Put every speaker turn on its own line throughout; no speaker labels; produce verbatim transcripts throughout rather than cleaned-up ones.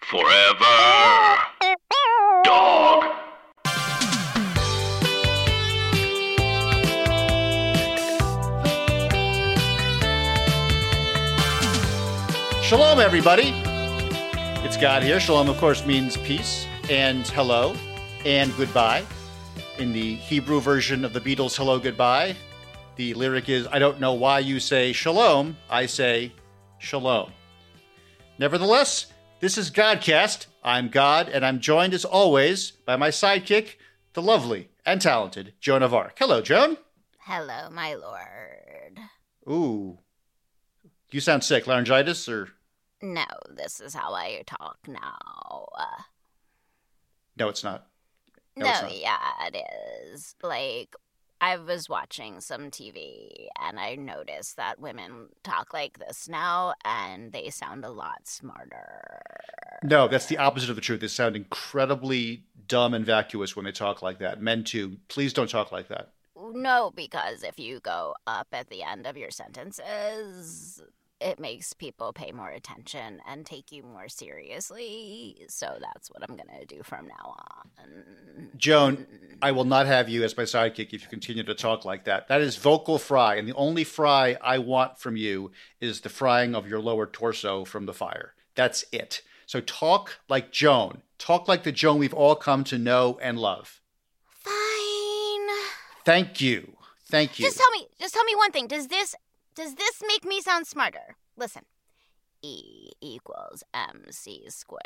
Forever. Dog.
Shalom, everybody. It's God here. Shalom, of course, means peace and hello and goodbye. In the Hebrew version of the Beatles' Hello, Goodbye, the lyric is, I don't know why you say shalom, I say shalom. Nevertheless, this is Godcast. I'm God, and I'm joined, as always, by my sidekick, the lovely and talented Joan of Arc. Hello, Joan.
Hello, my lord.
Ooh. You sound sick. Laryngitis, or?
No, this is how I talk now. Uh,
No, it's not. No,
no,
it's not.
yeah, it is. Like, I was watching some T V, and I noticed that women talk like this now, and they sound a lot smarter.
No, that's the opposite of the truth. They sound incredibly dumb and vacuous when they talk like that. Men, too. Please don't talk like that.
No, because if you go up at the end of your sentences, it makes people pay more attention and take you more seriously. So that's what I'm going to do from now on.
Joan, I will not have you as my sidekick if you continue to talk like that. That is vocal fry, and the only fry I want from you is the frying of your lower torso from the fire. That's it. So talk like Joan. Talk like the Joan we've all come to know and love.
Fine.
Thank you. Thank you.
Just tell me, just tell me one thing. Does this, does this make me sound smarter? Listen. E equals mc squared.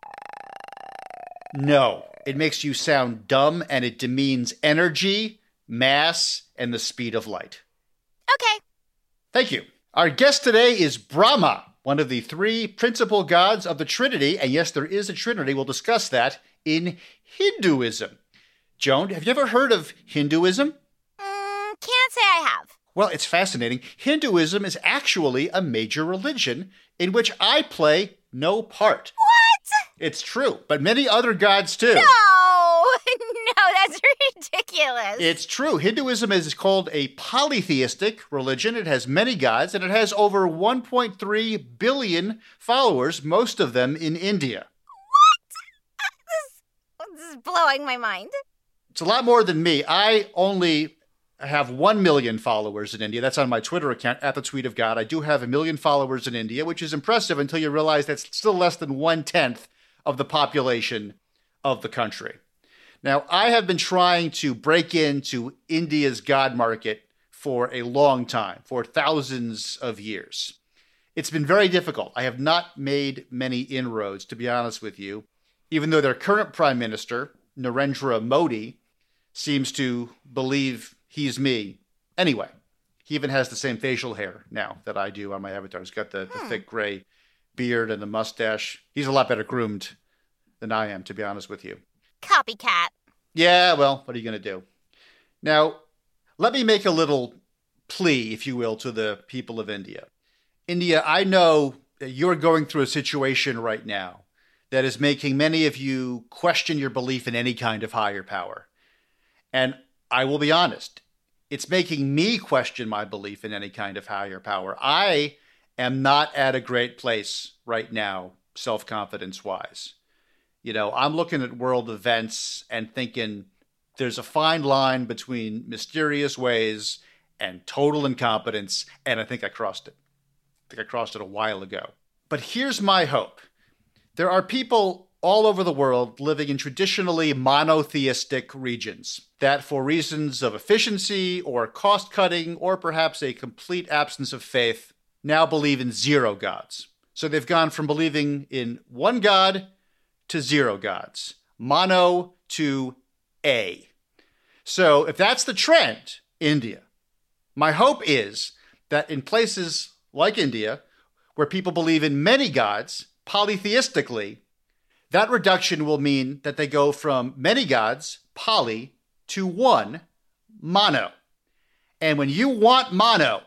No, it makes you sound dumb, and it demeans energy, mass, and the speed of light.
Okay.
Thank you. Our guest today is Brahma, one of the three principal gods of the Trinity. And yes, there is a Trinity. We'll discuss that in Hinduism. Joan, have you ever heard of Hinduism?
Mm, can't say I have.
Well, it's fascinating. Hinduism is actually a major religion in which I play no part.
What?
It's true, but many other gods too.
No, no, that's ridiculous.
It's true. Hinduism is called a polytheistic religion. It has many gods, and it has over one point three billion followers, most of them in India.
What? This, this is blowing my mind.
It's a lot more than me. I only have one million followers in India. That's on my Twitter account, at the Tweet of God. I do have a million followers in India, which is impressive until you realize that's still less than one-tenth of the population of the country. Now, I have been trying to break into India's God market for a long time, for thousands of years. It's been very difficult. I have not made many inroads, to be honest with you, even though their current prime minister, Narendra Modi, seems to believe he's me. Anyway, he even has the same facial hair now that I do on my avatar. He's got the, the
Hmm.
thick gray beard and the mustache. He's a lot better groomed than I am, to be honest with you.
Copycat.
Yeah, well, what are you going to do? Now, let me make a little plea, if you will, to the people of India. India, I know that you're going through a situation right now that is making many of you question your belief in any kind of higher power. And I will be honest, it's making me question my belief in any kind of higher power. I am not at a great place right now, self-confidence-wise. You know, I'm looking at world events and thinking there's a fine line between mysterious ways and total incompetence, and I think I crossed it. I think I crossed it a while ago. But here's my hope. There are people all over the world living in traditionally monotheistic regions that, for reasons of efficiency or cost-cutting or perhaps a complete absence of faith, now believe in zero gods. So they've gone from believing in one god to zero gods, mono to a. So if that's the trend, India, my hope is that in places like India, where people believe in many gods, polytheistically, that reduction will mean that they go from many gods, poly, to one, mono. And when you want mono,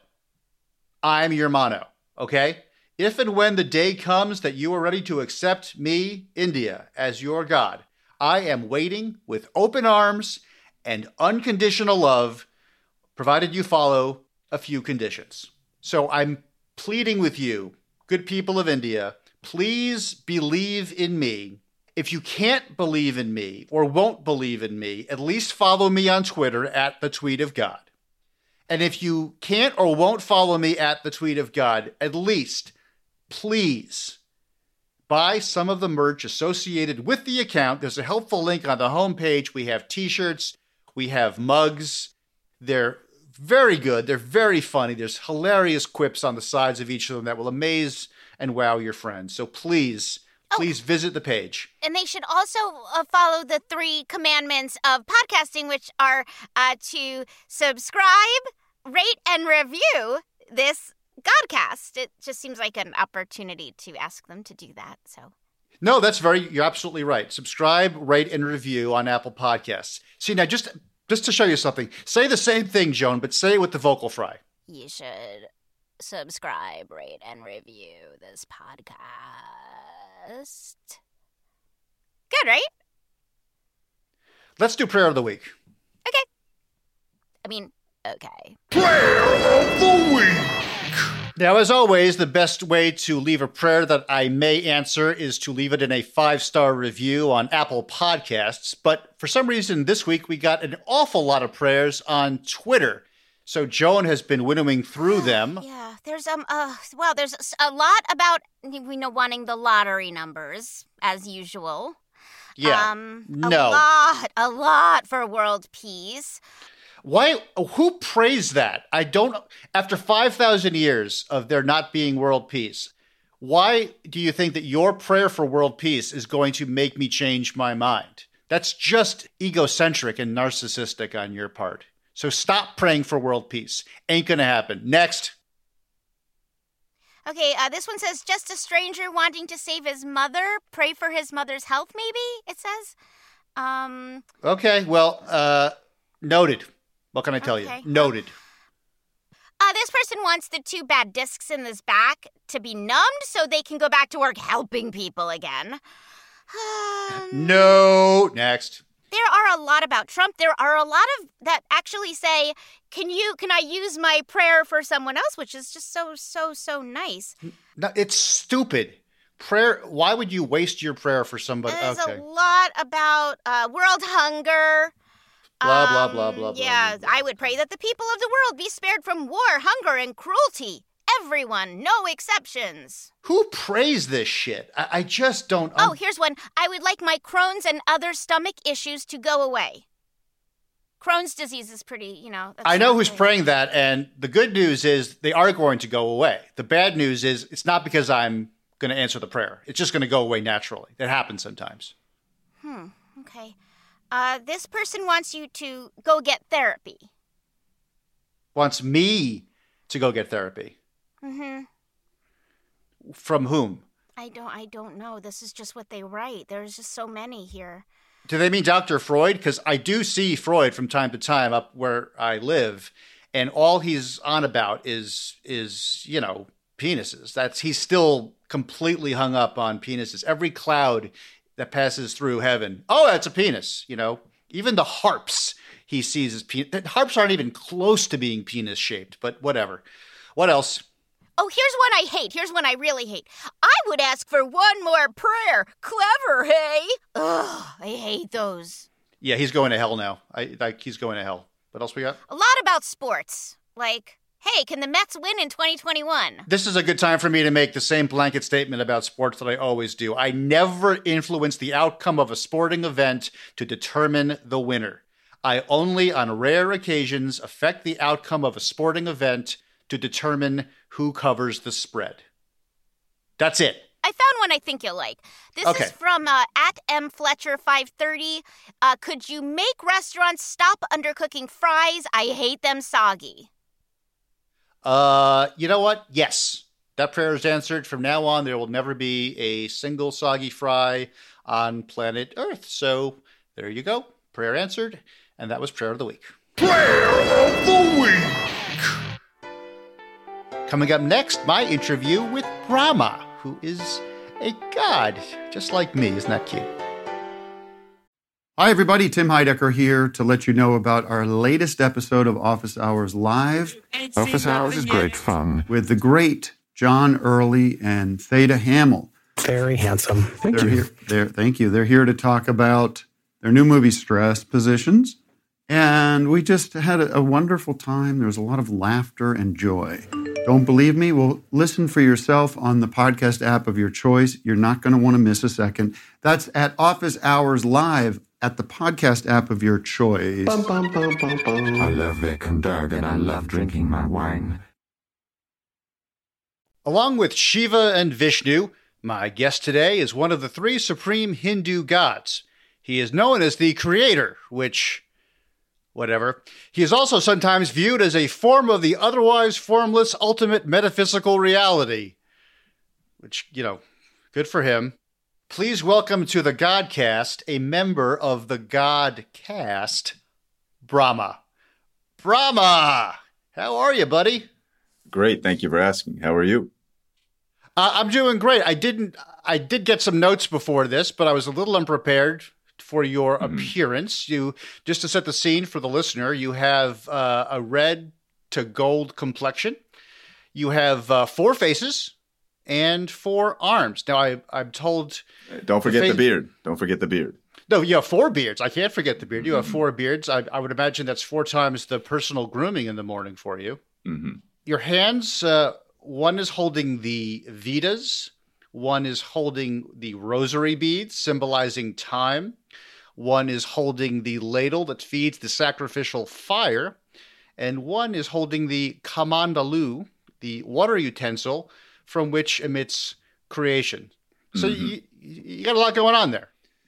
I'm your mono, okay? If and when the day comes that you are ready to accept me, India, as your God, I am waiting with open arms and unconditional love, provided you follow a few conditions. So I'm pleading with you, good people of India, please believe in me. If you can't believe in me or won't believe in me, at least follow me on Twitter at the Tweet of God. And if you can't or won't follow me at the Tweet of God, at least, please, buy some of the merch associated with the account. There's a helpful link on the homepage. We have t-shirts. We have mugs. They're very good. They're very funny. There's hilarious quips on the sides of each of them that will amaze and wow your friends. So please, please oh, visit the page.
And they should also uh, follow the three commandments of podcasting, which are uh, to subscribe, rate, and review this Godcast. It just seems like an opportunity to ask them to do that. So,
no, that's very, you're absolutely right. Subscribe, rate, and review on Apple Podcasts. See, now just, just to show you something, say the same thing, Joan, but say it with the vocal fry.
You should subscribe, rate, and review this podcast. Good, right?
Let's do prayer of the week.
Okay. I mean, okay.
Prayer of the week.
Now, as always, the best way to leave a prayer that I may answer is to leave it in a five-star review on Apple Podcasts. But for some reason, this week we got an awful lot of prayers on Twitter. So Joan has been winnowing through them.
Yeah, there's um, uh, well, there's a lot about we know wanting the lottery numbers as usual.
Yeah,
um,
no,
a lot, a lot for world peace.
Why? Who praised that? I don't. After five thousand years of there not being world peace, why do you think that your prayer for world peace is going to make me change my mind? That's just egocentric and narcissistic on your part. So stop praying for world peace. Ain't gonna happen. Next.
Okay, uh, this one says, just a stranger wanting to save his mother. Pray for his mother's health, maybe, it says. Um.
Okay, well, uh, noted. What can I tell okay. you? Noted.
Uh, this person wants the two bad discs in his back to be numbed so they can go back to work helping people again. Um,
no. Next.
There are a lot about Trump. There are a lot of that actually say, can you, can I use my prayer for someone else? Which is just so, so, so nice.
No, it's stupid. Prayer. Why would you waste your prayer for somebody?
There's
okay.
a lot about uh, world hunger.
Blah, blah,
um,
blah, blah, blah.
Yeah,
blah.
I would pray that the people of the world be spared from war, hunger, and cruelty. Everyone, no exceptions.
Who prays this shit? I, I just don't...
Oh, here's one. I would like my Crohn's and other stomach issues to go away. Crohn's disease is pretty, you know...
I know who's praying that, and the good news is they are going to go away. The bad news is it's not because I'm going to answer the prayer. It's just going to go away naturally. That happens sometimes.
Hmm, okay. Uh, this person wants you to go get therapy.
Wants me to go get therapy?
Mm-hmm.
From whom?
I don't I don't know. This is just what they write. There's just so many here.
Do they mean Doctor Freud? Because I do see Freud from time to time up where I live, and all he's on about is, is you know, penises. That's he's still completely hung up on penises. Every cloud that passes through heaven, oh, that's a penis, you know. Even the harps he sees as penis. The harps aren't even close to being penis-shaped, but whatever. What else?
Oh, here's one I hate. Here's one I really hate. I would ask for one more prayer. Clever, hey? Ugh, I hate those.
Yeah, he's going to hell now. I like he's going to hell. What else we got?
A lot about sports. Like, hey, can the Mets win in twenty twenty-one?
This is a good time for me to make the same blanket statement about sports that I always do. I never influence the outcome of a sporting event to determine the winner. I only, on rare occasions, affect the outcome of a sporting event to determine who covers the spread. That's it.
I found one I think you'll like. This
okay.
is from uh, at M Fletcher five thirty. Uh, could you make restaurants stop undercooking fries? I hate them soggy.
Uh, you know what? Yes. That prayer is answered. From now on, there will never be a single soggy fry on planet Earth. So there you go. Prayer answered. And that was Prayer of the Week.
Prayer of the Week.
Coming up next, my interview with Brahma, who is a god, just like me. Isn't that cute?
Hi, everybody. Tim Heidecker here to let you know about our latest episode of Office Hours Live.
Office Hours is great fun.
With the great John Early and Theda Hamill.
Very handsome. Thank
They're
you.
here. They're, thank you. They're here to talk about their new movie, Stress Positions. And we just had a, a wonderful time. There was a lot of laughter and joy. Don't believe me? Well, listen for yourself on the podcast app of your choice. You're not going to want to miss a second. That's at Office Hours Live at the podcast app of your choice.
Bum, bum, bum, bum, bum.
I love Vic and Doug, and I love drinking my wine.
Along with Shiva and Vishnu, my guest today is one of the three supreme Hindu gods. He is known as the creator, which, whatever. He is also sometimes viewed as a form of the otherwise formless ultimate metaphysical reality, which, you know, good for him. Please welcome to the Godcast a member of the Godcast, Brahma. Brahma! How are you, buddy?
Great. Thank you for asking. How are you?
Uh, I'm doing great. I didn't. I did get some notes before this, but I was a little unprepared for your mm-hmm. appearance. You just to set the scene for the listener. You have uh, a red to gold complexion. You have uh, four faces and four arms. Now, I, I'm told.
Don't forget the,
the
fa- beard. Don't forget the beard.
No, you have four beards. I can't forget the beard. You have four beards. I, I would imagine that's four times the personal grooming in the morning for you.
Mm-hmm.
Your hands, uh, one is holding the Vedas, one is holding the rosary beads, symbolizing time, one is holding the ladle that feeds the sacrificial fire, and one is holding the kamandalu, the water utensil from which emits creation. So mm-hmm. you, you got a lot going on there.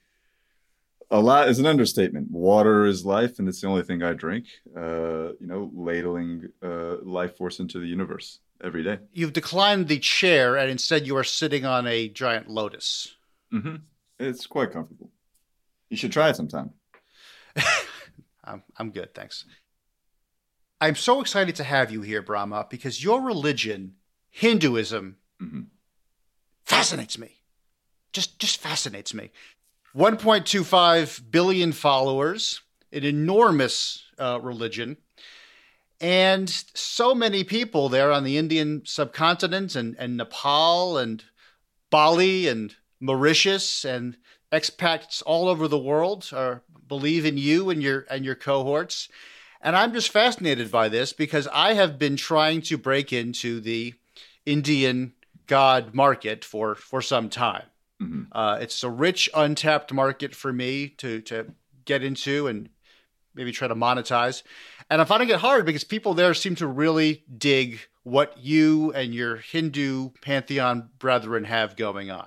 A lot is an understatement. Water is life, and it's the only thing I drink. Uh, you know, ladling uh, life force into the universe every day.
You've declined the chair, and instead you are sitting on a giant lotus.
Mm-hmm. It's quite comfortable. You should try it sometime.
I'm, I'm good, thanks. I'm so excited to have you here, Brahma, because your religion, Hinduism,
mm-hmm.
fascinates me. Just, just fascinates me. one point two five billion followers, an enormous uh, religion, and so many people there on the Indian subcontinent and, and Nepal and Bali and Mauritius and expats all over the world are, believe in you and your and your cohorts. And I'm just fascinated by this because I have been trying to break into the Indian god market for, for some time.
Mm-hmm.
Uh, it's a rich, untapped market for me to to get into and maybe try to monetize. And I'm finding it hard because people there seem to really dig what you and your Hindu pantheon brethren have going on.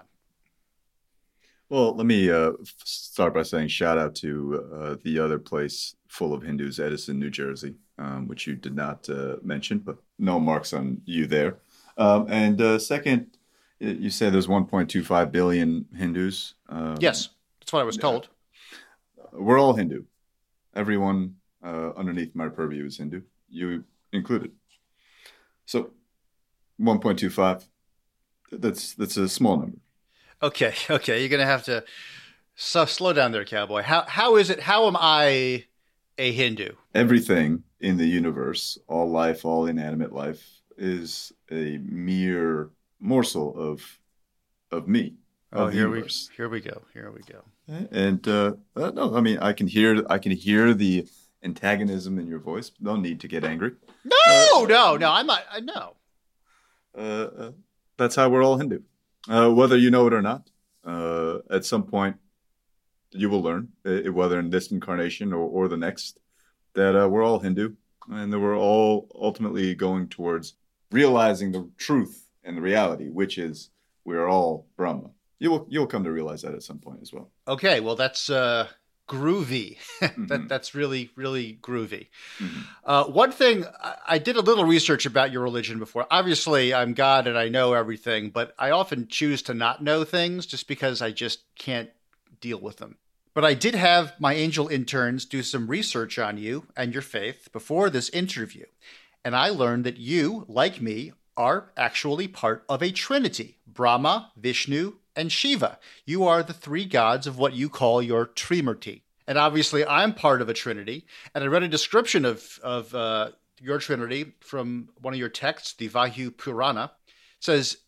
Well, let me uh, start by saying shout out to uh, the other place full of Hindus, Edison, New Jersey, um, which you did not uh, mention, but no marks on you there. Um, and uh, second, you said there's one point two five billion Hindus. Um,
yes, that's what I was told.
We're all Hindu. Everyone uh, underneath my purview is Hindu, you included. So one point two five, that's that's a small number.
Okay, okay, you're going to have to so, slow down there, cowboy. How How is it, how am I a Hindu?
Everything in the universe, all life, all inanimate life, is a mere morsel of of me.
Oh,
of the
here
universe.
we here we go. Here we go.
And uh, uh, no, I mean I can hear I can hear the antagonism in your voice. No need to get angry.
No, uh, no, no. I'm not. I know.
Uh, uh, that's how we're all Hindu, uh, whether you know it or not. Uh, at some point, you will learn, uh, whether in this incarnation or, or the next, that uh, we're all Hindu, and that we're all ultimately going towards realizing the truth and the reality, which is we're all Brahma. You will you'll come to realize that at some point as well.
Okay, well that's uh, groovy.
mm-hmm.
that that's really really groovy.
Mm-hmm.
Uh, one thing I, I did a little research about your religion before. Obviously, I'm God and I know everything, but I often choose to not know things just because I just can't deal with them. But I did have my angel interns do some research on you and your faith before this interview, and I learned that you, like me, are actually part of a trinity: Brahma, Vishnu, and Shiva. You are the three gods of what you call your Trimurti. And obviously, I'm part of a trinity. And I read a description of, of uh, your trinity from one of your texts, the Vayu Purana. It says,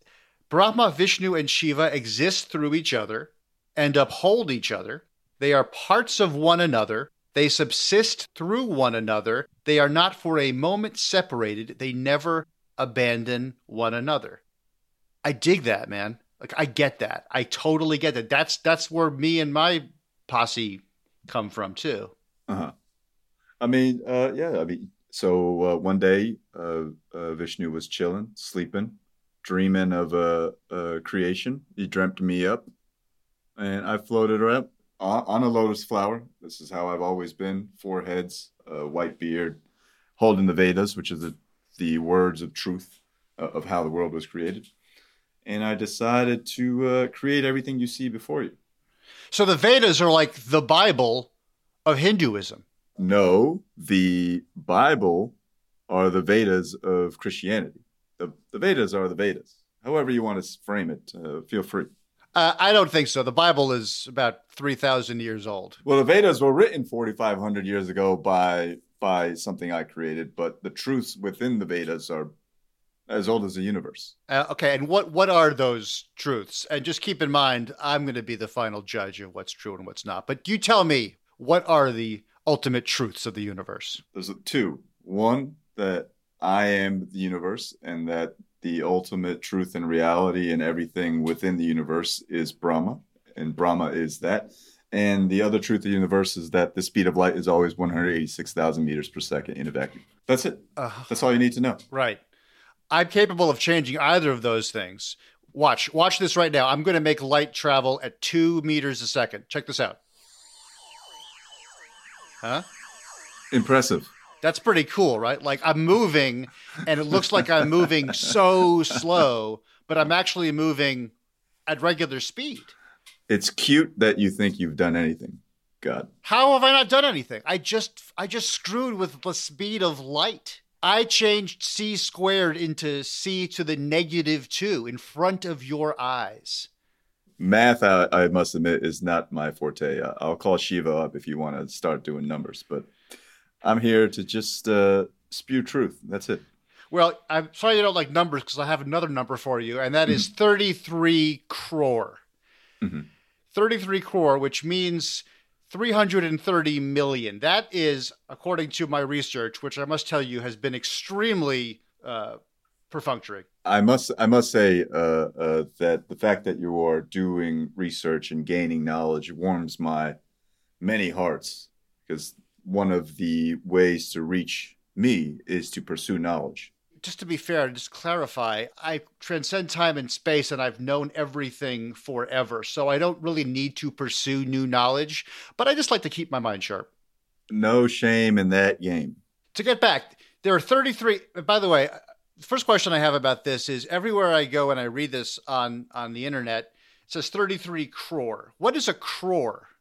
Brahma, Vishnu, and Shiva exist through each other and uphold each other. They are parts of one another. They subsist through one another. They are not for a moment separated. They never abandon one another. I dig that, man. Like, I get that. I totally get that. That's that's where me and my posse come from too.
Uh-huh. I mean, uh, yeah, I mean, so uh, one day uh, uh, Vishnu was chilling, sleeping, dreaming of a, a creation. He dreamt me up, and I floated around on, on a lotus flower. This is how I've always been: four heads, uh, white beard, holding the Vedas, which is the, the words of truth uh, of how the world was created. And I decided to uh, create everything you see before you.
So the Vedas are like the Bible of Hinduism.
No, the Bible are the Vedas of Christianity. The, the Vedas are the Vedas. However you want to frame it, uh, feel free.
Uh, I don't think so. The Bible is about three thousand years old.
Well, the Vedas were written forty-five hundred years ago by by something I created, but the truths within the Vedas are as old as the universe.
Uh, okay, and what, what are those truths? And just keep in mind, I'm going to be the final judge of what's true and what's not. But you tell me, what are the ultimate truths of the universe?
There's two. One, that I am the universe, and that the ultimate truth and reality and everything within the universe is Brahma, and Brahma is that. And the other truth of the universe is that the speed of light is always one hundred eighty-six thousand meters per second in a vacuum. That's it. Uh, That's all you need to know.
Right. I'm capable of changing either of those things. Watch. Watch this right now. I'm going to make light travel at two meters a second. Check this out. Huh?
Impressive.
That's pretty cool, right? Like, I'm moving, and it looks like I'm moving so slow, but I'm actually moving at regular speed.
It's cute that you think you've done anything. God.
How have I not done anything? I just I just screwed with the speed of light. I changed c squared into c to the negative two in front of your eyes.
Math, I, I must admit, is not my forte. I'll call Shiva up if you want to start doing numbers, but I'm here to just uh, spew truth. That's it.
Well, I'm sorry you don't like numbers, because I have another number for you, and that mm-hmm. is thirty-three crore.
Mm-hmm.
thirty-three crore, which means three hundred thirty million. That is, according to my research, which I must tell you has been extremely uh, perfunctory.
I must I must say uh, uh, that the fact that you are doing research and gaining knowledge warms my many hearts, because one of the ways to reach me is to pursue knowledge.
Just to be fair, just clarify, I transcend time and space, and I've known everything forever. So I don't really need to pursue new knowledge, but I just like to keep my mind sharp.
No shame in that game.
To get back, there are thirty-three. By the way, the first question I have about this is, everywhere I go and I read this on, on the internet, it says thirty-three crore. What is a crore?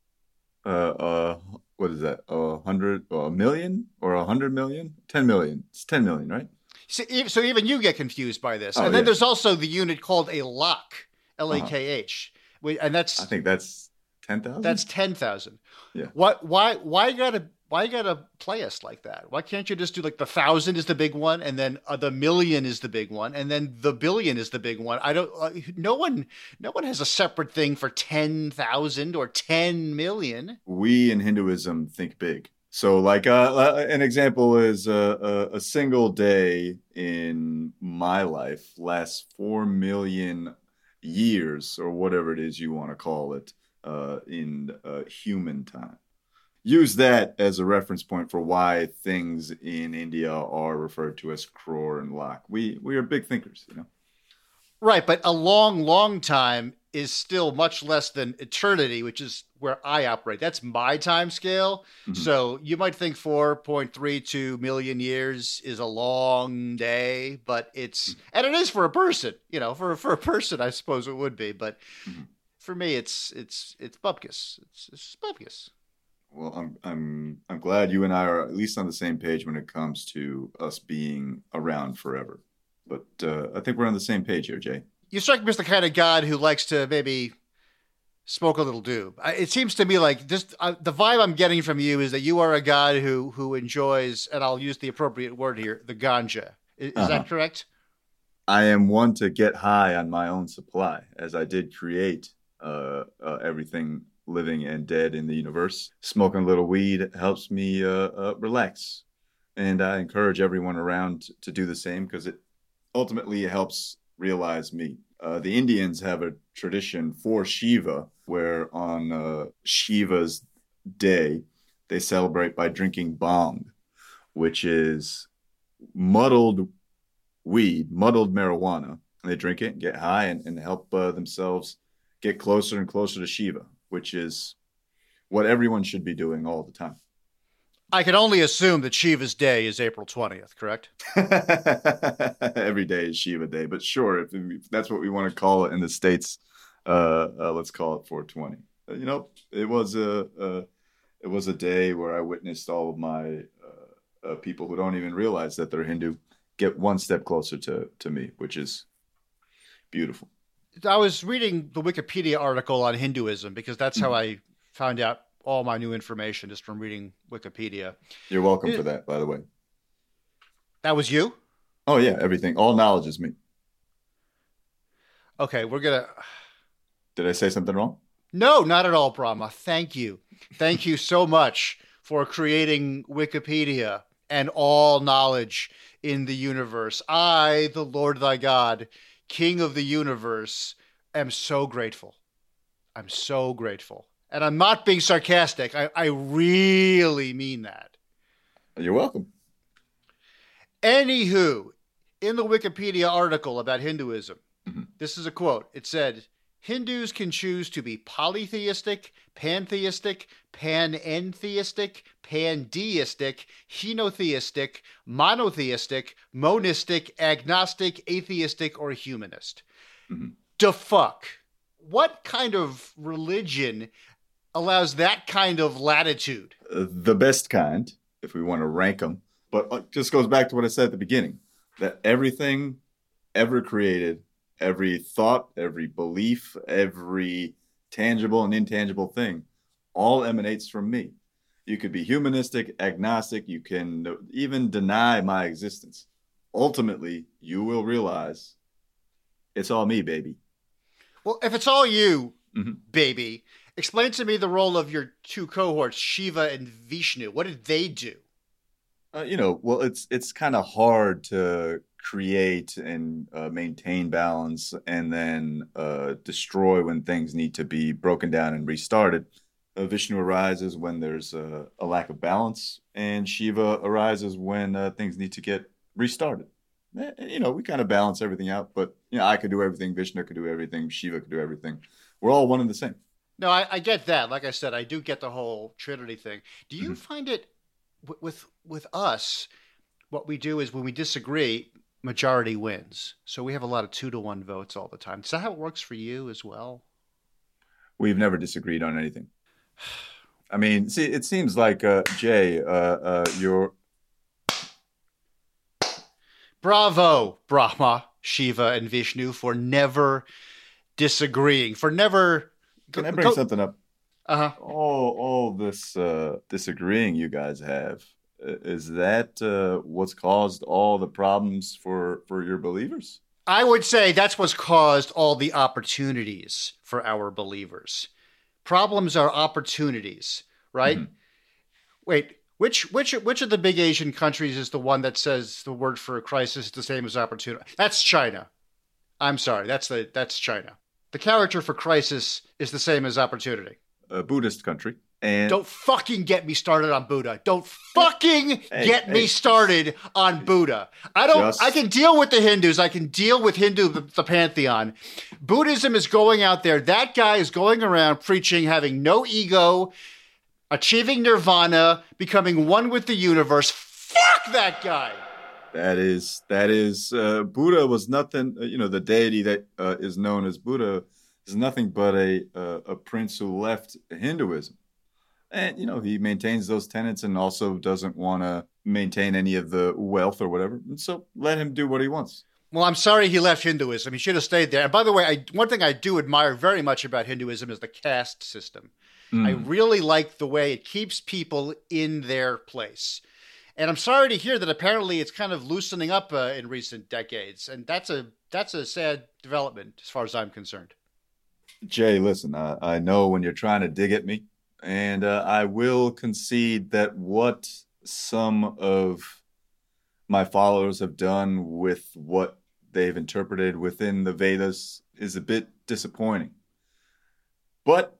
Uh, uh, what is that? A hundred, a million, or a hundred million? Ten million. It's ten million, right?
So, so even you get confused by this.
Oh,
and then
yeah.
there's also the unit called a lakh, L A K H. Uh-huh. And that's
I think that's ten thousand.
That's ten thousand.
Yeah.
What why why you gotta why you gotta play us like that? Why can't you just do like the thousand is the big one, and then uh, the million is the big one, and then the billion is the big one? I don't uh, no one no one has a separate thing for ten thousand or ten million.
We in Hinduism think big. So, like, uh, an example is uh, a, a single day in my life lasts four million years, or whatever it is you want to call it, uh, in uh, human time. Use that as a reference point for why things in India are referred to as crore and lakh. We we are big thinkers, you know.
Right, but a long, long time is still much less than eternity, which is where I operate. That's my time scale. Mm-hmm. So you might think four point three two million years is a long day, but it's, mm-hmm. and it is for a person, you know, for, for a person, I suppose it would be, but mm-hmm. for me, it's, it's, it's bupkis. It's, it's bupkis.
Well, I'm, I'm, I'm glad you and I are at least on the same page when it comes to us being around forever. But uh, I think we're on the same page here, Jay.
You strike me as the kind of god who likes to maybe smoke a little doob. It seems to me like just uh, the vibe I'm getting from you is that you are a god who who enjoys, and I'll use the appropriate word here, the ganja. Is, uh-huh. is that correct?
I am one to get high on my own supply, as I did create uh, uh, everything living and dead in the universe. Smoking a little weed helps me uh, uh, relax. And I encourage everyone around to do the same because it ultimately helps realize me. Uh, the Indians have a tradition for Shiva where on uh, Shiva's day, they celebrate by drinking bhang, which is muddled weed, muddled marijuana. And they drink it and get high and, and help uh, themselves get closer and closer to Shiva, which is what everyone should be doing all the time.
I can only assume that Shiva's day is April twentieth, correct?
Every day is Shiva Day, but sure, if, if that's what we want to call it in the States, uh, uh, let's call it four twenty. Uh, you know, it was a, a it was a day where I witnessed all of my uh, uh, people who don't even realize that they're Hindu get one step closer to to me, which is beautiful.
I was reading the Wikipedia article on Hinduism because that's how I found out all my new information, just from reading Wikipedia.
You're welcome it, for that, by the way.
That was you?
Oh, yeah, everything. All knowledge is me.
Okay, we're going to...
Did I say something wrong?
No, not at all, Brahma. Thank you. Thank you so much for creating Wikipedia and all knowledge in the universe. I, the Lord thy God, King of the universe, am so grateful. I'm so grateful. And I'm not being sarcastic. I, I really mean that.
You're welcome.
Anywho, in the Wikipedia article about Hinduism, mm-hmm. this is a quote. It said, Hindus can choose to be polytheistic, pantheistic, panentheistic, pandeistic, henotheistic, monotheistic, monistic, agnostic, atheistic, or humanist. Mm-hmm. Da fuck. What kind of religion allows that kind of latitude?
Uh, the best kind, if we want to rank them. But it just goes back to what I said at the beginning, that everything ever created, every thought, every belief, every tangible and intangible thing, all emanates from me. You could be humanistic, agnostic, you can even deny my existence. Ultimately, you will realize it's all me, baby.
Well, if it's all you,
mm-hmm.
baby, explain to me the role of your two cohorts, Shiva and Vishnu. What did they do?
Uh, you know, well, it's it's kind of hard to create and uh, maintain balance and then uh, destroy when things need to be broken down and restarted. Uh, Vishnu arises when there's uh, a lack of balance, and Shiva arises when uh, things need to get restarted. You know, we kind of balance everything out, but, you know, I could do everything, Vishnu could do everything, Shiva could do everything. We're all one and the same.
No, I, I get that. Like I said, I do get the whole Trinity thing. Do you mm-hmm. find it w- with with us, what we do is when we disagree, majority wins. So we have a lot of two to one votes all the time. Is that how it works for you as well?
We've never disagreed on anything. I mean, see, it seems like, uh, Jay, uh, uh, you're...
Bravo, Brahma, Shiva, and Vishnu, for never disagreeing, for never...
Can I bring go... something up?
Uh-huh.
All, all this uh, disagreeing you guys have, is that uh, what's caused all the problems for, for your believers?
I would say that's what's caused all the opportunities for our believers. Problems are opportunities, right? Mm-hmm. Wait, which which which of the big Asian countries is the one that says the word for a crisis is the same as opportunity? That's China. I'm sorry, that's the that's China. The character for crisis is the same as opportunity.
A Buddhist country. And
don't fucking get me started on Buddha. Don't fucking hey, get hey. me started on Buddha. I don't. Just... I can deal with the Hindus. I can deal with Hindu the, the pantheon. Buddhism is going out there. That guy is going around preaching, having no ego, achieving nirvana, becoming one with the universe. Fuck that guy.
That is that is uh, Buddha was nothing. You know, the deity that uh, is known as Buddha is nothing but a uh, a prince who left Hinduism. And, you know, he maintains those tenets and also doesn't want to maintain any of the wealth or whatever. And so let him do what he wants.
Well, I'm sorry he left Hinduism. He should have stayed there. And by the way, I, one thing I do admire very much about Hinduism is the caste system. Mm. I really like the way it keeps people in their place. And I'm sorry to hear that apparently it's kind of loosening up uh, in recent decades. And that's a that's a sad development as far as I'm concerned.
Jay, listen, I, I know when you're trying to dig at me, and uh, I will concede that what some of my followers have done with what they've interpreted within the Vedas is a bit disappointing. But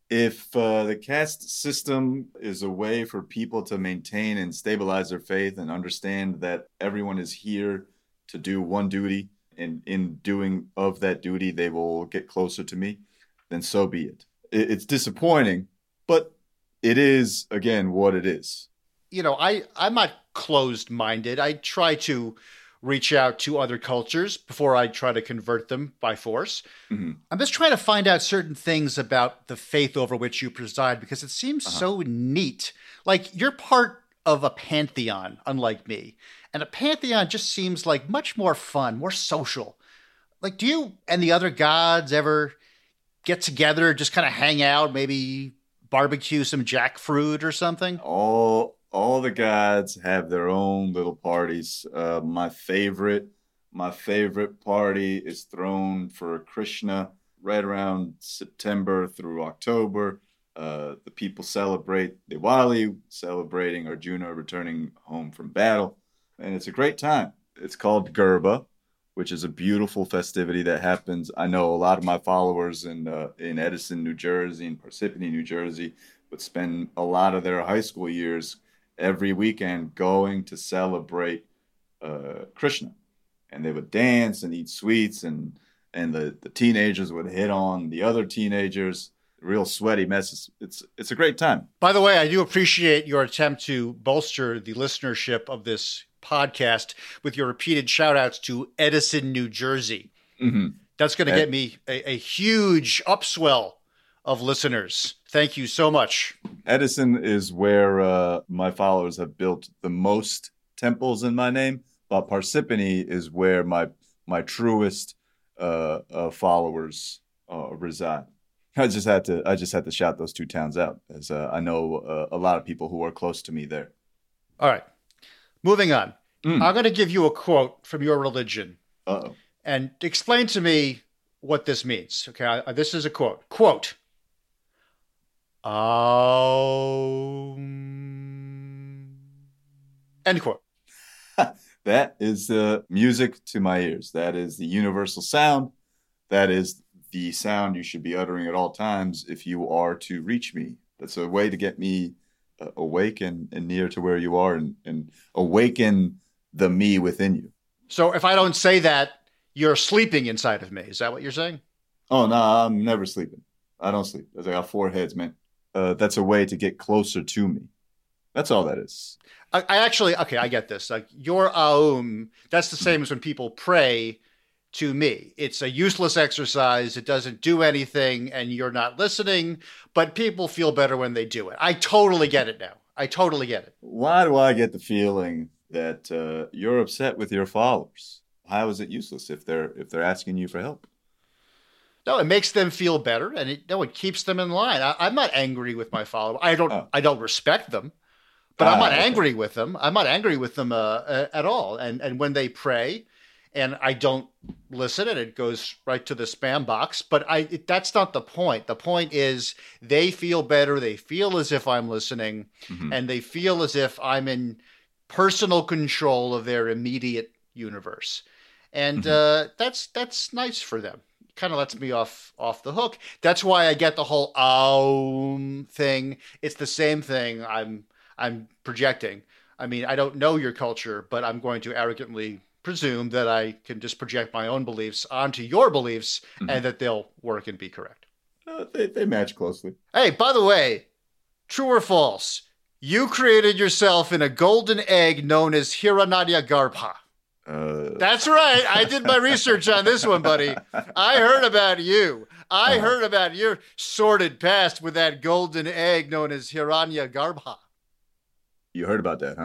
if uh, the caste system is a way for people to maintain and stabilize their faith and understand that everyone is here to do one duty, and in doing of that duty, they will get closer to me, then so be it. It's disappointing, but it is, again, what it is.
You know, I, I'm not closed-minded. I try to reach out to other cultures before I try to convert them by force.
Mm-hmm.
I'm just trying to find out certain things about the faith over which you preside because it seems
Uh-huh.
so neat. Like, you're part of a pantheon, unlike me. And a pantheon just seems like much more fun, more social. Like, do you and the other gods ever get together, just kind of hang out, maybe barbecue some jackfruit or something?
All all the gods have their own little parties. Uh, my favorite, my favorite party is thrown for Krishna right around September through October. Uh, the people celebrate Diwali, celebrating Arjuna returning home from battle, and it's a great time. It's called Garba, which is a beautiful festivity that happens. I know a lot of my followers in uh, in Edison, New Jersey, and Parsippany, New Jersey, would spend a lot of their high school years every weekend going to celebrate uh, Krishna, and they would dance and eat sweets, and and the, the teenagers would hit on the other teenagers. Real sweaty messes. It's it's a great time.
By the way, I do appreciate your attempt to bolster the listenership of this podcast with your repeated shout outs to Edison, New Jersey.
Mm-hmm.
That's going to get me a, a huge upswell of listeners. Thank you so much.
Edison is where uh, my followers have built the most temples in my name, but Parsippany is where my my truest uh, uh, followers uh, reside. I just had to I just had to shout those two towns out, as uh, I know uh, a lot of people who are close to me there.
All right. Moving on.
Mm.
I'm going to give you a quote from your religion
Uh-oh.
and explain to me what this means. Okay, I, this is a quote. Quote. Um, end quote.
That is the music to my ears. That is the universal sound. That is the sound you should be uttering at all times if you are to reach me. That's a way to get me uh, awake and, and near to where you are, and, and awaken the me within you.
So if I don't say that, you're sleeping inside of me. Is that what you're saying?
Oh, no, I'm never sleeping. I don't sleep. I got four heads, man. Uh, that's a way to get closer to me. That's all that is.
I, I actually, okay, I get this. Like your aum, that's the same as when people pray to me. It's a useless exercise. It doesn't do anything and you're not listening, but people feel better when they do it. I totally get it now. I totally get it.
Why do I get the feeling that uh, you're upset with your followers? How is it useless if they're if they're asking you for help?
No, it makes them feel better, and it no, it keeps them in line. I, I'm not angry with my followers. I don't
Oh.
I don't respect them, but I'm
Ah,
not
okay.
angry with them. I'm not angry with them uh, uh, at all. And and when they pray, and I don't listen, and it goes right to the spam box. But I it, that's not the point. The point is they feel better. They feel as if I'm listening,
Mhm.
and they feel as if I'm in personal control of their immediate universe, and uh, that's that's nice for them. Kind of lets me off off the hook. That's why I get the whole "aum" thing. It's the same thing I'm I'm projecting. I mean, I don't know your culture, but I'm going to arrogantly presume that I can just project my own beliefs onto your beliefs,
Mhm.
and that they'll work and be correct.
Uh, they they match closely.
Hey, by the way, true or false? You created yourself in a golden egg known as Hirananya Garbha.
Uh,
That's right. I did my research on this one, buddy. I heard about you. I
Uh-huh.
heard about your sordid past with that golden egg known as Hiranya Garbha.
you heard about that, huh?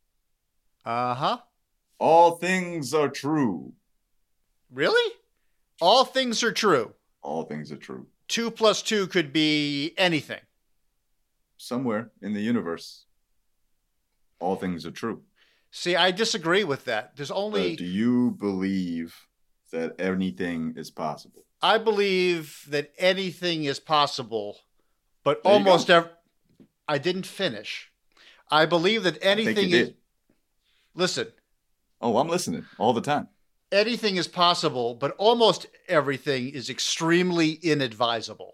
Uh-huh.
All things are true.
Really? All things are true.
All things are true.
Two plus two could be anything.
Somewhere in the universe, all things are true.
See, I disagree with that. There's only.
Uh, do you believe that anything is possible?
I believe that anything is possible, but
There you
almost
go.
ev- I didn't finish. I believe that
I think
anything
you
is.
did.
Listen,
Oh, I'm listening all the time.
anything is possible, but almost everything is extremely inadvisable.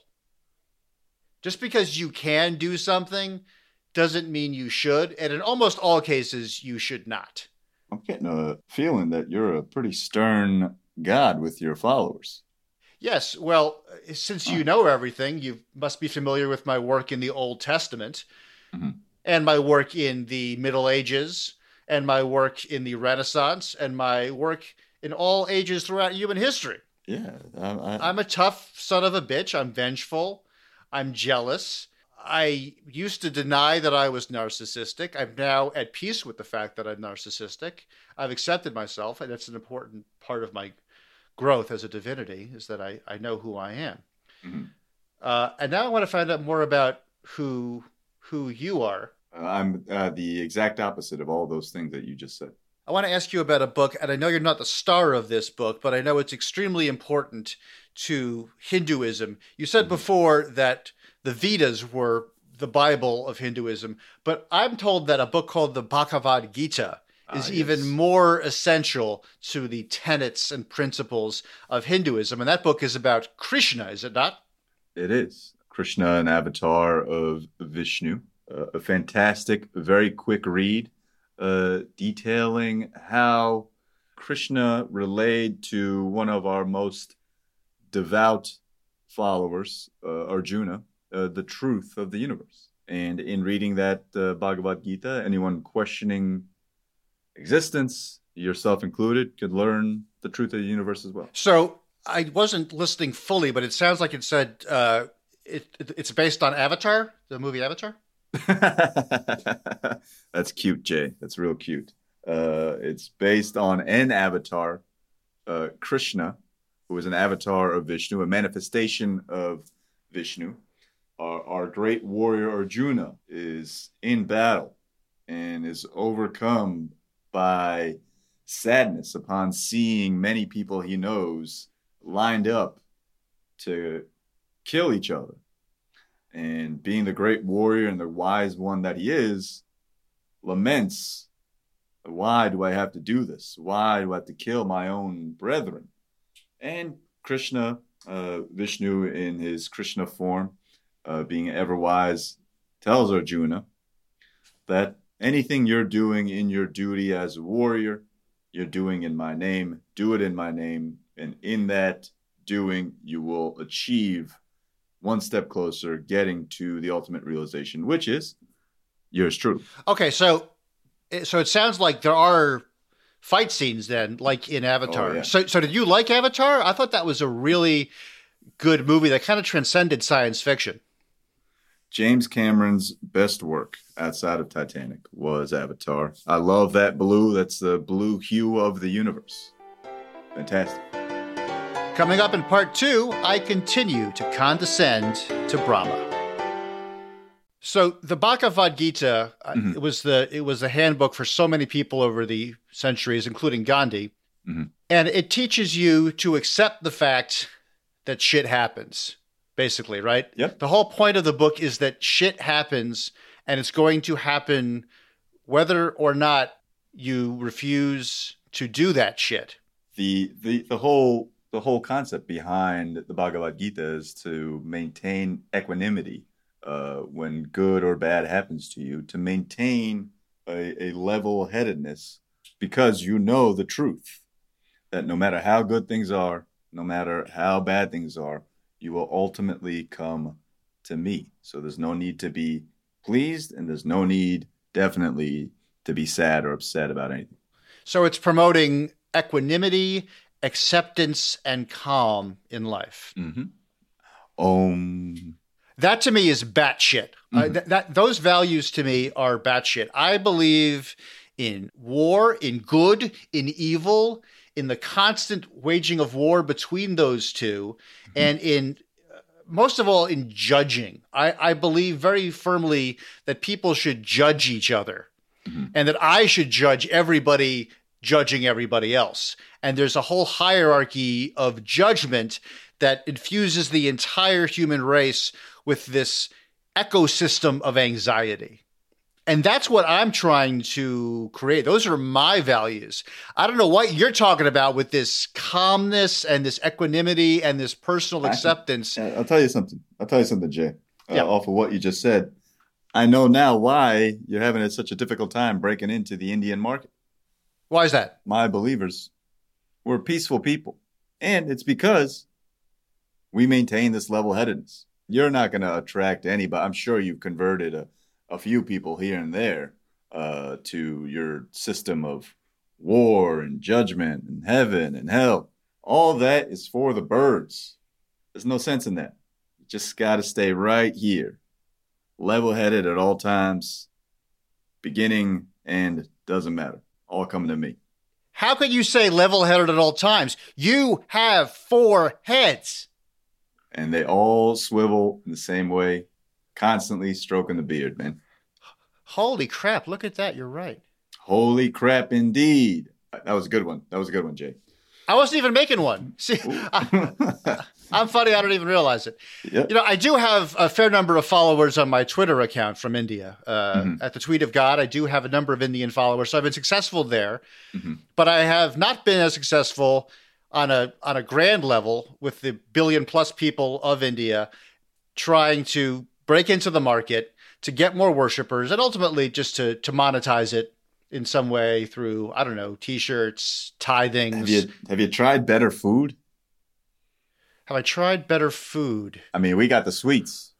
Just because you can do something doesn't mean you should, and in almost all cases, you should not.
I'm getting a feeling that you're a pretty stern God with your followers.
Yes, well, since you know everything, you must be familiar with my work in the Old Testament,
Mhm.
and my work in the Middle Ages, and my work in the Renaissance, and my work in all ages throughout human history.
Yeah, I, I,
I'm a tough son of a bitch. I'm vengeful. I'm jealous. I used to deny that I was narcissistic. I'm now at peace with the fact that I'm narcissistic. I've accepted myself, and that's an important part of my growth as a divinity, is that I, I know who I am.
Mhm.
Uh, and now I want to find out more about who who you are.
I'm uh, the exact opposite of all those things that you just said.
I want to ask you about a book, and I know you're not the star of this book, but I know it's extremely important to Hinduism. You said before that the Vedas were the Bible of Hinduism, but I'm told that a book called the Bhagavad Gita is
Ah,
even
yes.
more essential to the tenets and principles of Hinduism. And that book is about Krishna, is it not?
It is Krishna, an avatar of Vishnu. Uh, a fantastic, very quick read, uh, detailing how Krishna relayed to one of our most devout followers, uh, Arjuna, uh, the truth of the universe. And in reading that uh, Bhagavad Gita, anyone questioning existence, yourself included, could learn the truth of the universe as well.
So I wasn't listening fully, but it sounds like it said uh, it, it, it's based on Avatar, the movie Avatar.
That's cute, Jay. That's real cute. Uh, it's based on an avatar, uh, Krishna, who is an avatar of Vishnu, a manifestation of Vishnu. Our, our great warrior Arjuna is in battle and is overcome by sadness upon seeing many people he knows lined up to kill each other. And being the great warrior and the wise one that he is, laments, why do I have to do this? Why do I have to kill my own brethren? And Krishna, uh, Vishnu in his Krishna form, uh, being ever wise, tells Arjuna that anything you're doing in your duty as a warrior, you're doing in my name, do it in my name. And in that doing, you will achieve one step closer getting to the ultimate realization, which is yours truly.
Okay, so so it sounds like there are fight scenes then, like in Avatar.
Oh, yeah.
So so did you like Avatar? I thought that was a really good movie that kind of transcended science fiction.
James Cameron's best work outside of Titanic was Avatar. I love that blue. That's the blue hue of the universe. Fantastic.
Coming up in part two, I continue to condescend to Brahma. So the Bhagavad Gita, uh,
Mhm.
it was the it was a handbook for so many people over the centuries, including Gandhi,
Mhm.
and it teaches you to accept the fact that shit happens, basically, right?
Yep.
The whole point of the book is that shit happens, and it's going to happen whether or not you refuse to do that shit.
The the the whole the whole concept behind the Bhagavad Gita is to maintain equanimity uh, when good or bad happens to you, to maintain a, a level-headedness because you know the truth that no matter how good things are, no matter how bad things are, you will ultimately come to me. So there's no need to be pleased, and there's no need definitely to be sad or upset about anything.
So it's promoting equanimity, acceptance, and calm in life.
Mm-hmm. Om.
That to me is batshit. Uh,
Mhm.
th- that those values to me are batshit. I believe in war, in good, in evil, in the constant waging of war between those two, and in uh, most of all in judging. I, I believe very firmly that people should judge each other. mm-hmm. and that I should judge everybody judging everybody else. And there's a whole hierarchy of judgment that infuses the entire human race with this ecosystem of anxiety. And that's what I'm trying to create. Those are my values. I don't know what you're talking about with this calmness and this equanimity and this personal acceptance.
I, I'll tell you something. I'll tell you something, Jay. Uh,
yeah.
Off of what you just said. I know now why you're having such a difficult time breaking into the Indian market.
Why is that?
My believers, we're peaceful people. And it's because we maintain this level-headedness. You're not going to attract anybody. I'm sure you've converted a, a few people here and there uh, to your system of war and judgment and heaven and hell. All that is for the birds. There's no sense in that. You just got to stay right here, level-headed at all times, beginning and doesn't matter. All coming to me.
How can you say level-headed at all times? You have four heads.
And they all swivel in the same way, constantly stroking the beard, man.
Holy crap, look at that. You're right.
Holy crap, indeed. That was a good one. That was a good one, Jay.
I wasn't even making one. See, I, I'm funny. I don't even realize it.
Yep.
You know, I do have a fair number of followers on my Twitter account from India. Uh,
mm-hmm. At
the Tweet of God, I do have a number of Indian followers, so I've been successful there.
Mm-hmm.
But I have not been as successful on a on a grand level with the billion plus people of India trying to break into the market to get more worshipers and ultimately just to to monetize it in some way through, I don't know, T-shirts, tithings.
Have you have you tried better food?
Have I tried better food?
I mean, we got the sweets.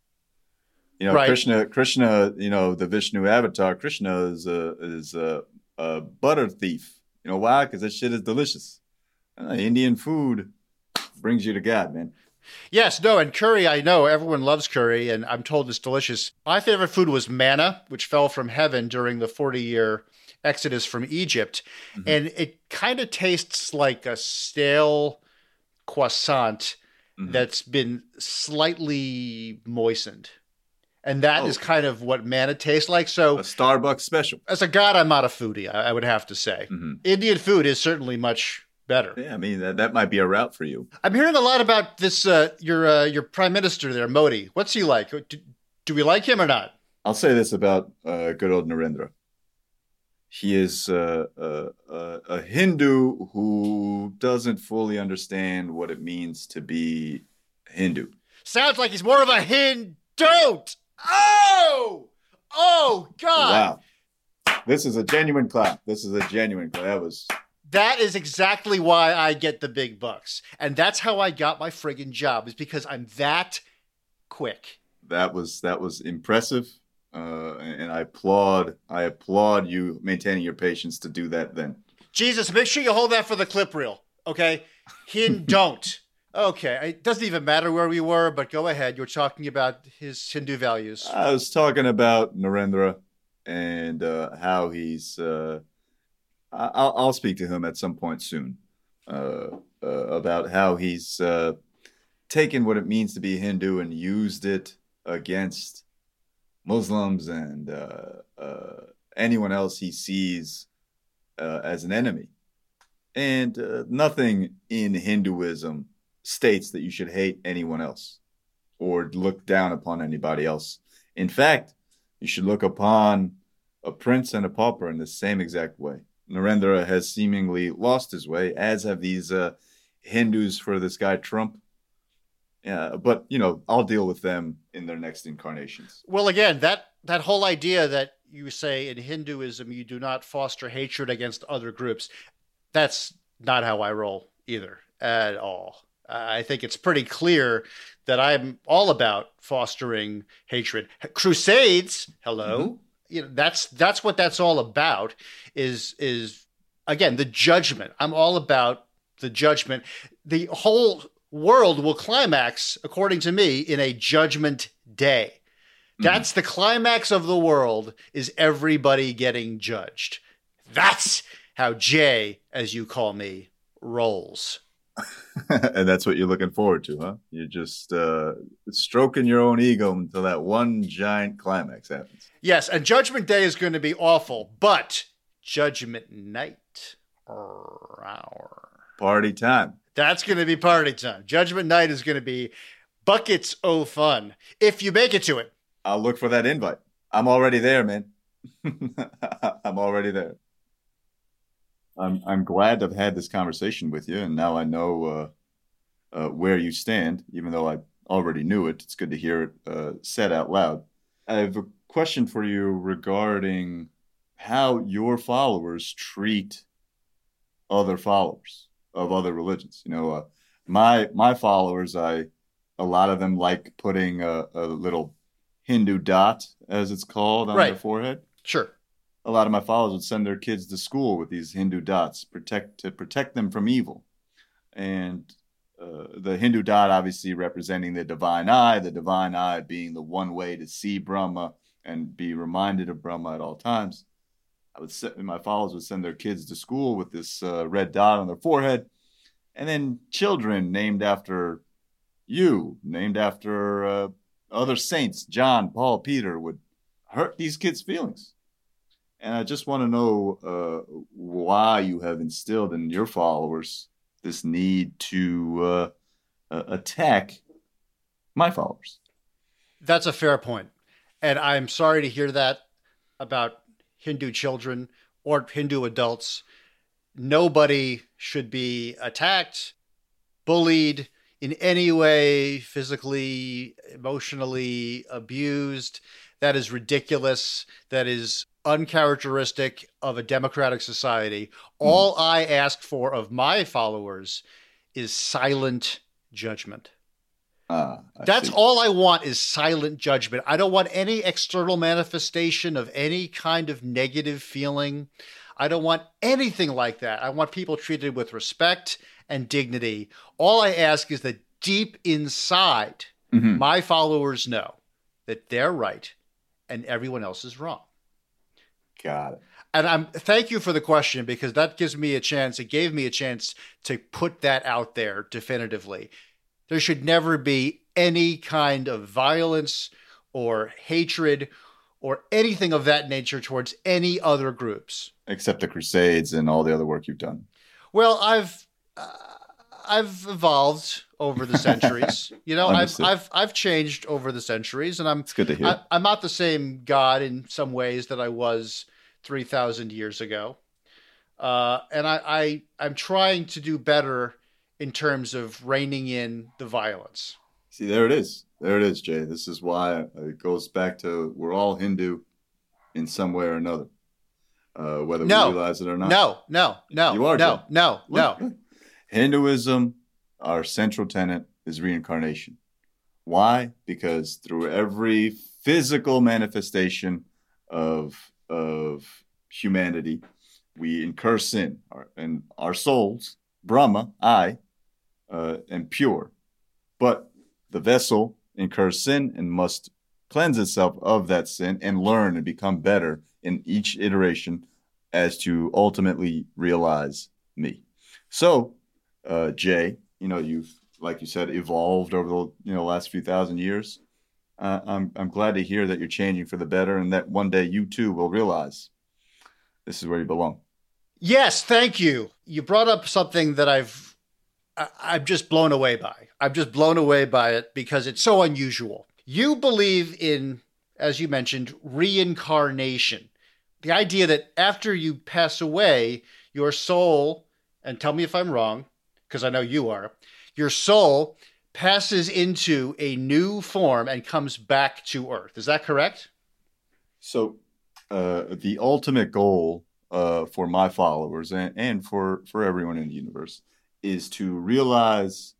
You know,
right.
Krishna, Krishna, you know, the Vishnu avatar, Krishna is a, is a, a butter thief. You know why? Because that shit is delicious. Uh, Indian food brings you to God, man.
Yes, no, and curry, I know everyone loves curry, and I'm told it's delicious. My favorite food was manna, which fell from heaven during the forty-year exodus from Egypt, mm-hmm. and it kind of tastes like a stale croissant mm-hmm. that's been slightly moistened. And that oh. is kind of what manna tastes like. So,
a Starbucks special.
As a god, I'm not a foodie, I, I would have to say.
Mm-hmm.
Indian food is certainly much better.
Yeah, I mean, that, that might be a route for you.
I'm hearing a lot about this, uh, your uh, your prime minister there, Modi. What's he like? Do, do we like him or not?
I'll say this about uh, good old Narendra. He is uh, uh, uh, a Hindu who doesn't fully understand what it means to be Hindu.
Sounds like he's more of a Hindu. Oh! Oh, God.
Wow. This is a genuine clap. This is a genuine clap. That was...
That is exactly why I get the big bucks. And that's how I got my friggin' job, is because I'm that quick.
That was that was impressive. Uh, and I applaud I applaud you maintaining your patience to do that then.
Jesus, make sure you hold that for the clip reel, okay? Hin don't. Okay, it doesn't even matter where we were, but go ahead. You're talking about his Hindu values.
I was talking about Narendra and uh, how he's... Uh, I'll, I'll speak to him at some point soon uh, uh, about how he's uh, taken what it means to be Hindu and used it against Muslims and uh, uh, anyone else he sees uh, as an enemy. And uh, nothing in Hinduism states that you should hate anyone else or look down upon anybody else. In fact, you should look upon a prince and a pauper in the same exact way. Narendra has seemingly lost his way, as have these uh, Hindus for this guy Trump. Yeah, but, you know, I'll deal with them in their next incarnations.
Well, again, that, that whole idea that you say in Hinduism you do not foster hatred against other groups, that's not how I roll either at all. I think it's pretty clear that I'm all about fostering hatred. Crusades, hello. Mm-hmm. You know, that's that's what that's all about is is again the judgment. I'm all about the judgment. The whole world will climax, according to me, in a judgment day. That's mm-hmm. the climax of the world, is everybody getting judged. That's how Jay, as you call me, rolls.
And that's what you're looking forward to, huh? You're just uh, stroking your own ego until that one giant climax happens.
Yes, and Judgment Day is going to be awful, but Judgment Night, rawr,
Party time.
that's going to be party time. Judgment Night is going to be buckets o' fun, if you make it to it.
I'll look for that invite. I'm already there, man. I'm already there. I'm I'm glad to have had this conversation with you, and now I know uh, uh, where you stand, even though I already knew it. It's good to hear it uh, said out loud. I have a question for you regarding how your followers treat other followers of other religions. You know, uh, my my followers, I a lot of them like putting a, a little Hindu dot, as it's called, on
Right.
their forehead.
Sure.
A lot of my followers would send their kids to school with these Hindu dots, protect to protect them from evil. And uh, the Hindu dot obviously representing the divine eye, the divine eye being the one way to see Brahma and be reminded of Brahma at all times. I would set, my followers would send their kids to school with this uh, red dot on their forehead, and then children named after you, named after uh, other saints, John, Paul, Peter, would hurt these kids' feelings. And I just want to know uh, why you have instilled in your followers this need to uh, uh, attack my followers.
That's a fair point. And I'm sorry to hear that about Hindu children or Hindu adults. Nobody should be attacked, bullied in any way, physically, emotionally abused. That is ridiculous. That is uncharacteristic of a democratic society. All I ask for of my followers is silent judgment.
Ah, I
That's
see.
all I want is silent judgment. I don't want any external manifestation of any kind of negative feeling. I don't want anything like that. I want people treated with respect and dignity. All I ask is that deep inside,
Mhm.
my followers know that they're right and everyone else is wrong.
Got it.
And I'm thank you for the question, because that gives me a chance. It gave me a chance to put that out there definitively. There should never be any kind of violence or hatred or anything of that nature towards any other groups.
Except the Crusades and all the other work you've done.
Well, I've uh, I've evolved over the centuries. You know, I've
Understood.
I've I've changed over the centuries, and I'm
It's good to hear.
I, I'm not the same God in some ways that I was three thousand years ago. Uh, and I, I, I'm trying to do better in terms of reining in the violence.
See, there it is. There it is, Jay. This is why it goes back to we're all Hindu in some way or another, uh, whether
No.
we realize it or not.
No, no, no,
You are,
no,
Jay.
no,
Look,
no.
look. Hinduism, our central tenet is reincarnation. Why? Because through every physical manifestation of of humanity, we incur sin, our, and our souls, Brahma, I, uh, am pure, but the vessel incurs sin and must cleanse itself of that sin and learn and become better in each iteration as to ultimately realize me. So, uh, Jay, you know, you've, like you said, evolved over the you know last few thousand years. Uh, I'm I'm glad to hear that you're changing for the better, and that one day you too will realize this is where you belong.
Yes, thank you. You brought up something that I've, I, I'm just blown away by. I'm just blown away by it because it's so unusual. You believe in, as you mentioned, reincarnation. The idea that after you pass away, your soul, and tell me if I'm wrong, because I know you are, your soul passes into a new form and comes back to Earth. Is that correct?
So, uh, the ultimate goal uh, for my followers and, and for, for everyone in the universe is to realize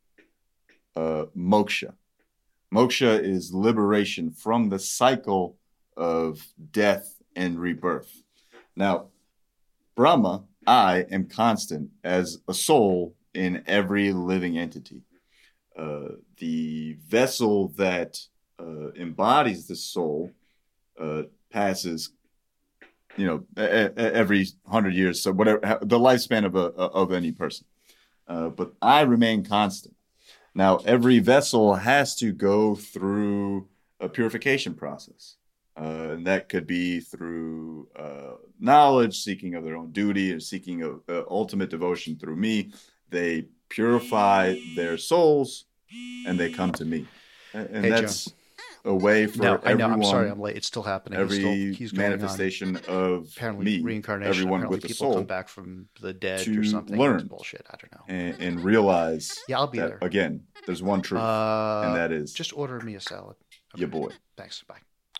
uh, moksha. Moksha is liberation from the cycle of death and rebirth. Now, Brahma, I am constant as a soul in every living entity. Uh, the vessel that uh, embodies the soul uh, passes, you know, a- a- every hundred years. So whatever the lifespan of a of any person. Uh, uh, but I remain constant. Now, every vessel has to go through a purification process. Uh, and that could be through uh, knowledge, seeking of their own duty, and seeking of uh, ultimate devotion through me. They purify their souls, and they come to me. And, and
Hey,
that's a way for
No, I
everyone.
know. I'm sorry, I'm late. It's still happening.
Every
he's still, he's going
manifestation
on.
of
Apparently,
me,
reincarnation.
everyone
Apparently
with a
people
soul,
come back from the dead
to
or something.
learn.
It's bullshit. I don't know.
and, and realize
Yeah, I'll be
that,
there.
again, there's one truth,
Uh,
and that is
just order me a salad.
your boy.
Thanks. Bye.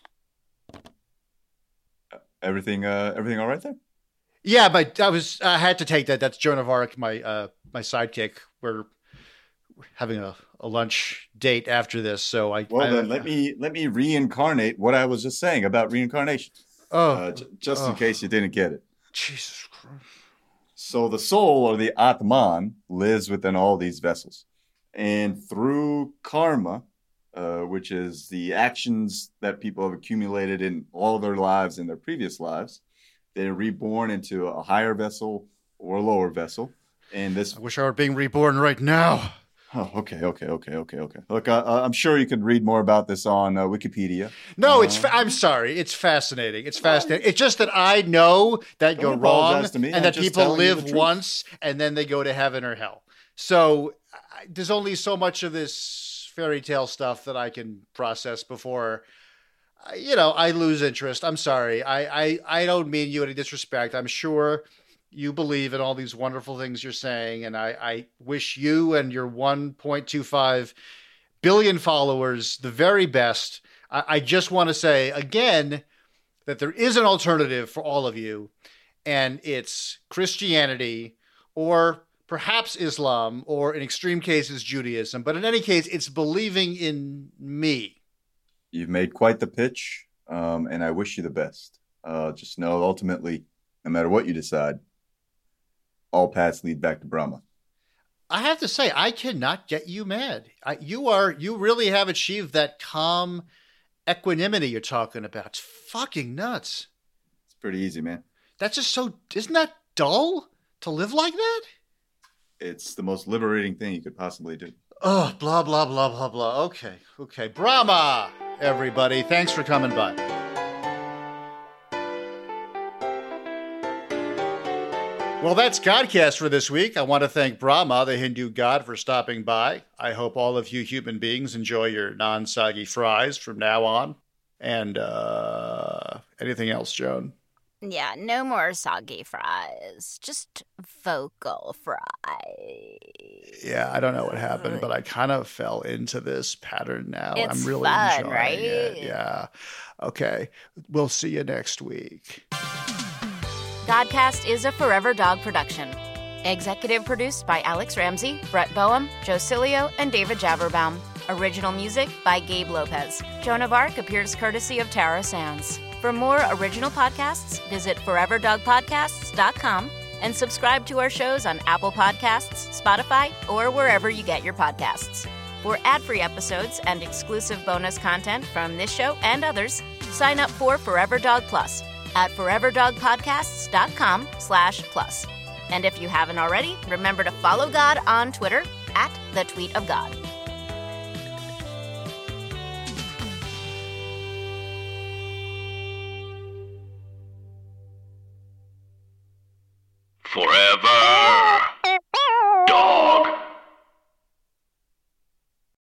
Everything, uh, everything all right there?
Yeah, but I was I had to take that. That's Joan of Arc, my uh, my sidekick. We're having a, a lunch date after this, so I.
Well,
I,
then let me let me reincarnate what I was just saying about reincarnation,
Oh,
uh, j- just
oh.
in case you didn't get it.
Jesus Christ!
So the soul, or the Atman, lives within all these vessels, and through karma, uh, which is the actions that people have accumulated in all their lives and their previous lives, they're reborn into a higher vessel or a lower vessel. And this,
I wish I were being reborn right now.
oh, okay, okay, okay, okay, okay. Look, uh, I'm sure you could read more about this on uh, Wikipedia.
No, it's. Fa- I'm sorry. It's fascinating. It's fascinating. It's just that I know that
Don't
you're
apologize
wrong,
to me.
and
I'm
that
just
people
telling you the
live
truth.
once and then they go to heaven or hell. So I, there's only so much of this fairy tale stuff that I can process before. I- You know, I lose interest. I'm sorry. I, I, I don't mean you any disrespect. I'm sure you believe in all these wonderful things you're saying, and I, I wish you and your one point two five billion followers the very best. I, I just want to say again that there is an alternative for all of you, and it's Christianity or perhaps Islam or in extreme cases Judaism. But in any case, it's believing in me.
You've made quite the pitch, um, and I wish you the best. Uh, just know, ultimately, no matter what you decide, all paths lead back to Brahma.
I have to say, I cannot get you mad. I, you are, you really have achieved that calm equanimity you're talking about. It's fucking nuts.
It's pretty easy, man.
That's just so, isn't that dull to live like that?
It's the most liberating thing you could possibly do.
Oh, blah, blah, blah, blah, blah. Okay, okay. Brahma, everybody. Thanks for coming by. Well, that's Godcast for this week. I want to thank Brahma, the Hindu god, for stopping by. I hope all of you human beings enjoy your non-soggy fries from now on. And uh, anything else, Joan?
Yeah, no more soggy fries. Just vocal fries.
Yeah, I don't know what happened, but I kind of fell into this pattern now.
It's
I'm really
fun,
enjoying
right?
it. Yeah. Okay. We'll see you next week.
Godcast is a Forever Dog production. Executive produced by Alex Ramsey, Brett Boehm, Joe Cilio, and David Javerbaum. Original music by Gabe Lopez. Joan of Arc appears courtesy of Tara Sands. For more original podcasts, visit forever dog podcasts dot com and subscribe to our shows on Apple Podcasts, Spotify, or wherever you get your podcasts. For ad-free episodes and exclusive bonus content from this show and others, sign up for Forever Dog Plus at forever dog podcasts dot com slash plus. And if you haven't already, remember to follow God on Twitter at the Tweet of God.
Forever